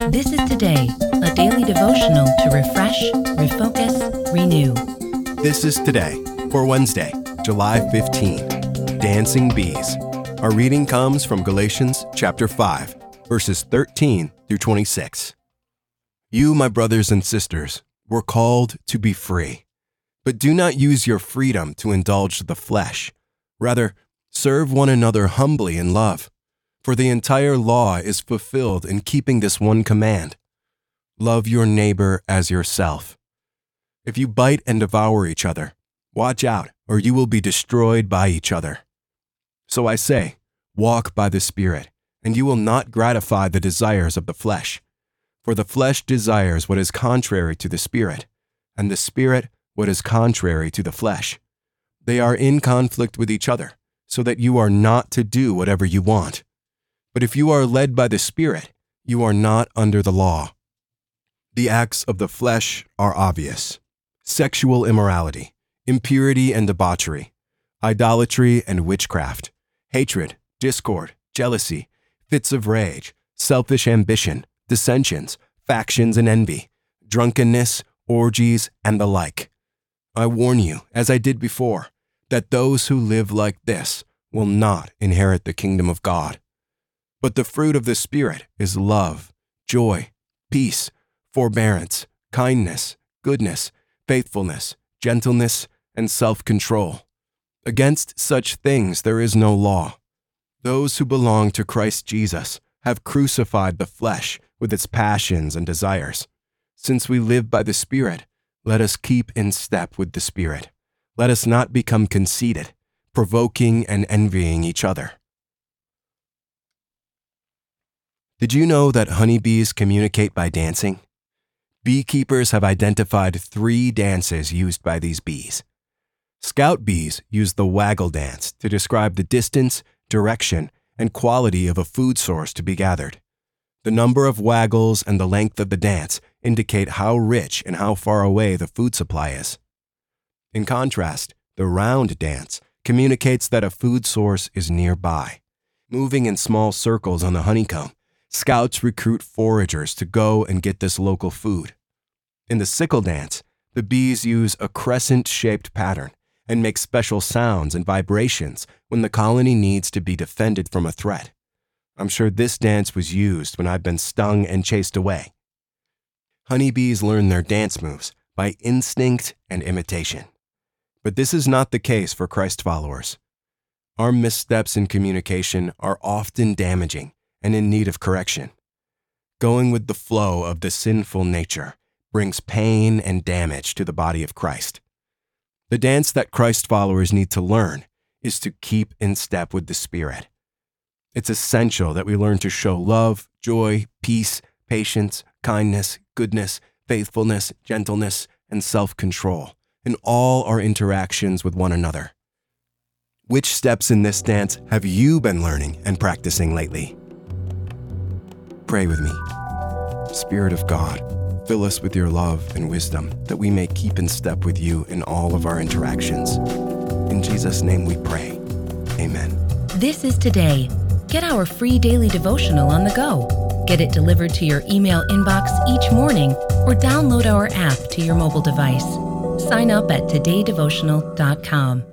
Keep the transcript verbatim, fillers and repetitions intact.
This is Today, a daily devotional to refresh, refocus, renew. This is Today for Wednesday, July fifteenth. Dancing Bees. Our reading comes from Galatians chapter five, verses thirteen through twenty-six. You, my brothers and sisters, were called to be free, but do not use your freedom to indulge the flesh. Rather, serve one another humbly in love. For the entire law is fulfilled in keeping this one command: love your neighbor as yourself. If you bite and devour each other, watch out, or you will be destroyed by each other. So I say, walk by the Spirit, and you will not gratify the desires of the flesh. For the flesh desires what is contrary to the Spirit, and the Spirit what is contrary to the flesh. They are in conflict with each other, so that you are not to do whatever you want. But if you are led by the Spirit, you are not under the law. The acts of the flesh are obvious: sexual immorality, impurity and debauchery, idolatry and witchcraft, hatred, discord, jealousy, fits of rage, selfish ambition, dissensions, factions and envy, drunkenness, orgies, and the like. I warn you, as I did before, that those who live like this will not inherit the kingdom of God. But the fruit of the Spirit is love, joy, peace, forbearance, kindness, goodness, faithfulness, gentleness, and self-control. Against such things there is no law. Those who belong to Christ Jesus have crucified the flesh with its passions and desires. Since we live by the Spirit, let us keep in step with the Spirit. Let us not become conceited, provoking and envying each other. Did you know that honeybees communicate by dancing? Beekeepers have identified three dances used by these bees. Scout bees use the waggle dance to describe the distance, direction, and quality of a food source to be gathered. The number of waggles and the length of the dance indicate how rich and how far away the food supply is. In contrast, the round dance communicates that a food source is nearby. Moving in small circles on the honeycomb, scouts recruit foragers to go and get this local food. In the sickle dance, the bees use a crescent-shaped pattern and make special sounds and vibrations when the colony needs to be defended from a threat. I'm sure this dance was used when I've been stung and chased away. Honeybees learn their dance moves by instinct and imitation. But this is not the case for Christ followers. Our missteps in communication are often damaging and in need of correction. Going with the flow of the sinful nature brings pain and damage to the body of Christ. The dance that Christ followers need to learn is to keep in step with the Spirit. It's essential that we learn to show love, joy, peace, patience, kindness, goodness, faithfulness, gentleness, and self-control in all our interactions with one another. Which steps in this dance have you been learning and practicing lately? Pray with me. Spirit of God, fill us with your love and wisdom that we may keep in step with you in all of our interactions. In Jesus' name we pray. Amen. This is Today. Get our free daily devotional on the go. Get it delivered to your email inbox each morning or download our app to your mobile device. Sign up at today devotional dot com.